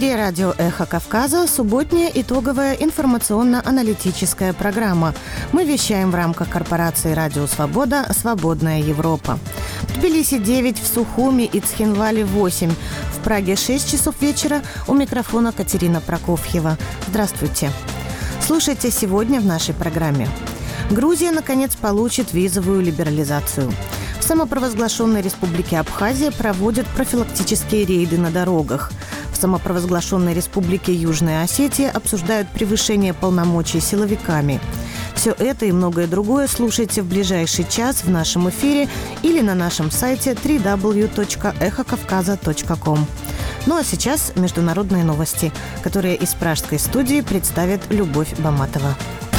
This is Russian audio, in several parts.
эфире радио «Эхо Кавказа» субботняя итоговая информационно-аналитическая программа. Мы вещаем в рамках корпорации «Радио Свобода. Свободная Европа». В Тбилиси 9, в Сухуми и Цхинвале 8. В Праге 6 часов вечера. У микрофона Катерина Прокофьева. Здравствуйте. Слушайте сегодня в нашей программе. Грузия, наконец, получит визовую либерализацию. В самопровозглашенной республике Абхазия проводят профилактические рейды на дорогах. В самопровозглашенной республике Южная Осетия обсуждают превышение полномочий силовиками. Все это и многое другое слушайте в ближайший час в нашем эфире или на нашем сайте www.эхокавказа.ком. Ну а сейчас международные новости, которые из пражской студии представит Любовь Баматова.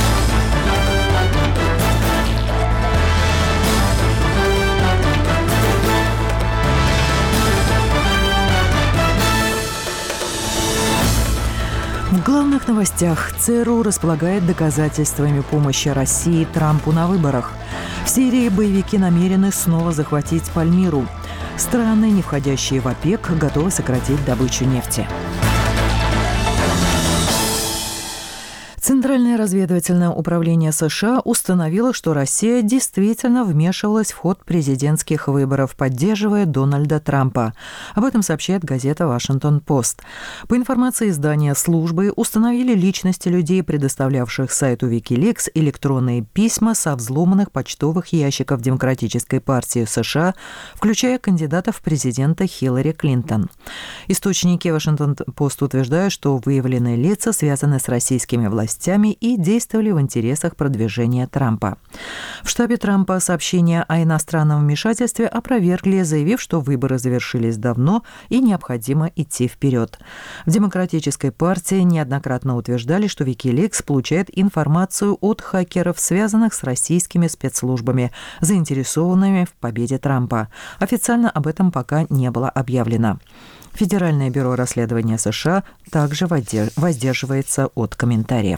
В главных новостях. ЦРУ располагает доказательствами помощи России Трампу на выборах. В Сирии боевики намерены снова захватить Пальмиру. Страны, не входящие в ОПЕК, готовы сократить добычу нефти. Центральное разведывательное управление США установило, что Россия действительно вмешивалась в ход президентских выборов, поддерживая Дональда Трампа. Об этом сообщает газета «Вашингтон-Пост». По информации издания, службы установили личности людей, предоставлявших сайту Wikileaks электронные письма со взломанных почтовых ящиков Демократической партии США, включая кандидатов в президента Хиллари Клинтон. Источники «Вашингтон-Пост» утверждают, что выявленные лица связаны с российскими властями и действовали в интересах продвижения Трампа. В штабе Трампа сообщения о иностранном вмешательстве опровергли, заявив, что выборы завершились давно и необходимо идти вперед. В Демократической партии неоднократно утверждали, что Wikileaks получает информацию от хакеров, связанных с российскими спецслужбами, заинтересованными в победе Трампа. Официально об этом пока не было объявлено. Федеральное бюро расследования США также воздерживается от комментариев.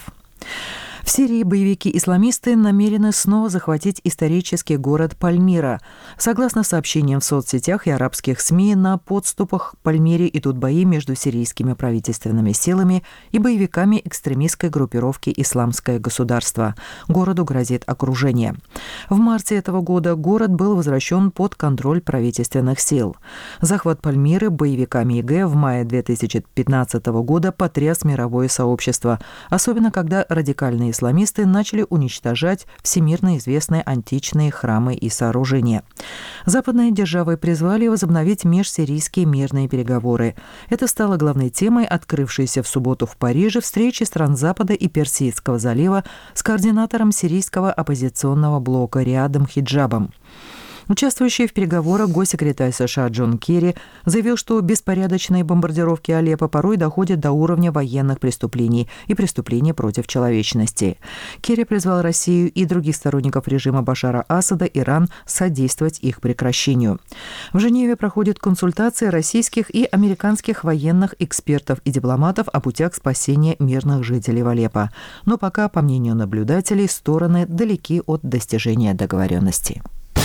В Сирии боевики-исламисты намерены снова захватить исторический город Пальмира. Согласно сообщениям в соцсетях и арабских СМИ, на подступах к Пальмире идут бои между сирийскими правительственными силами и боевиками экстремистской группировки «Исламское государство». Городу грозит окружение. В марте этого года город был возвращен под контроль правительственных сил. Захват Пальмиры боевиками ИГ в мае 2015 года потряс мировое сообщество, особенно когда радикальные исламисты начали уничтожать всемирно известные античные храмы и сооружения. Западные державы призвали возобновить межсирийские мирные переговоры. Это стало главной темой открывшейся в субботу в Париже встречи стран Запада и Персидского залива с координатором сирийского оппозиционного блока Риадом Хиджабом. Участвующий в переговорах госсекретарь США Джон Керри заявил, что беспорядочные бомбардировки Алеппо порой доходят до уровня военных преступлений и преступлений против человечности. Керри призвал Россию и других сторонников режима Башара Асада, Иран, содействовать их прекращению. В Женеве проходят консультации российских и американских военных экспертов и дипломатов о путях спасения мирных жителей в Алеппо. Но пока, по мнению наблюдателей, стороны далеки от достижения договоренности.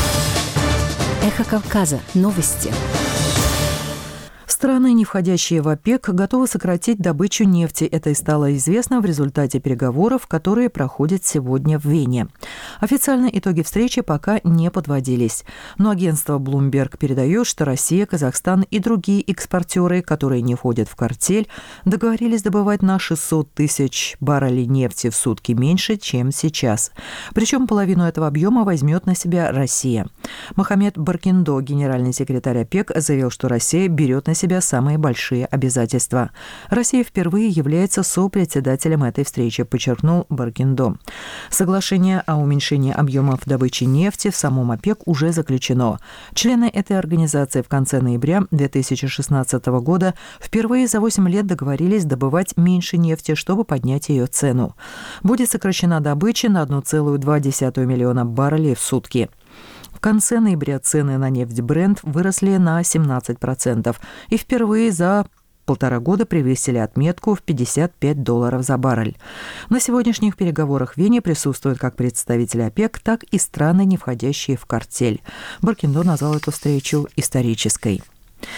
Эхо Кавказа. Новости. Страны, не входящие в ОПЕК, готовы сократить добычу нефти. Это и стало известно в результате переговоров, которые проходят сегодня в Вене. Официально итоги встречи пока не подводились. Но агентство Bloomberg передает, что Россия, Казахстан и другие экспортеры, которые не входят в картель, договорились добывать на 600 тысяч баррелей нефти в сутки меньше, чем сейчас. Причем половину этого объема возьмет на себя Россия. Мохаммед Баркиндо, генеральный секретарь ОПЕК, заявил, что Россия берет на себя самые большие обязательства. Россия впервые является сопредседателем этой встречи, подчеркнул Баркиндо. Соглашение о уменьшении объемов добычи нефти в самом ОПЕК уже заключено. Члены этой организации в конце ноября 2016 года впервые за 8 лет договорились добывать меньше нефти, чтобы поднять ее цену. Будет сокращена добыча на 1,2 миллиона баррелей в сутки. В конце ноября цены на нефть Brent выросли на 17% и впервые за 1,5 года превысили отметку в $55 за баррель. На сегодняшних переговорах в Вене присутствуют как представители ОПЕК, так и страны, не входящие в картель. Баркиндо назвал эту встречу исторической.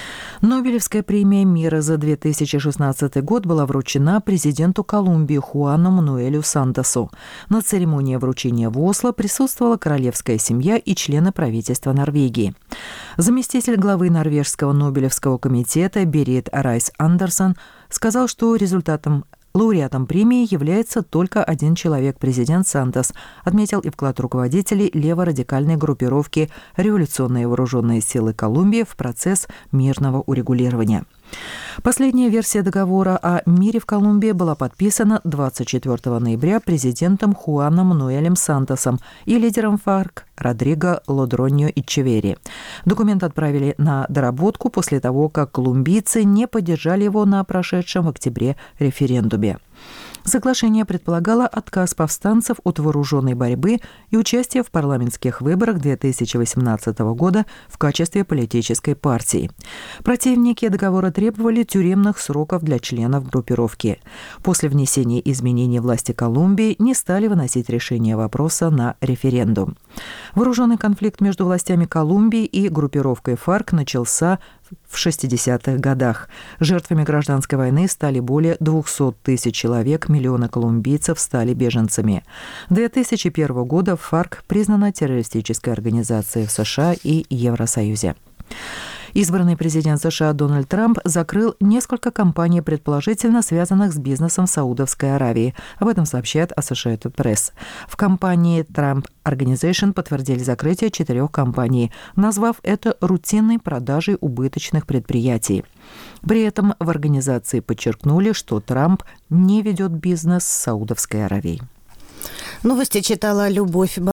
Нобелевская премия мира за 2016 год была вручена президенту Колумбии Хуану Мануэлю Сантосу. На церемонии вручения в Осло присутствовала королевская семья и члены правительства Норвегии. Заместитель главы норвежского Нобелевского комитета Берит Райс Андерсон сказал, что лауреатом премии является только один человек – президент Сантос, отметил и вклад руководителей леворадикальной группировки «Революционные вооруженные силы Колумбии» в процесс мирного урегулирования. Последняя версия договора о мире в Колумбии была подписана 24 ноября президентом Хуаном Мануэлем Сантосом и лидером ФАРК Родриго Лодроньо Эчеверри. Документ отправили на доработку после того, как колумбийцы не поддержали его на прошедшем в октябре референдуме. Соглашение предполагало отказ повстанцев от вооруженной борьбы и участие в парламентских выборах 2018 года в качестве политической партии. Противники договора требовали тюремных сроков для членов группировки. После внесения изменений власти Колумбии не стали выносить решение вопроса на референдум. Вооруженный конфликт между властями Колумбии и группировкой ФАРК начался в 60-х годах. Жертвами гражданской войны стали более 200 тысяч человек, миллионы колумбийцев стали беженцами. 2001 года ФАРК признана террористической организацией в США и Евросоюзе. Избранный президент США Дональд Трамп закрыл несколько компаний, предположительно связанных с бизнесом в Саудовской Аравии. Об этом сообщает Associated Press. В компании Trump Organization подтвердили закрытие 4 компаний, назвав это рутинной продажей убыточных предприятий. При этом в организации подчеркнули, что Трамп не ведет бизнес с Саудовской Аравией. Новости читала Любовь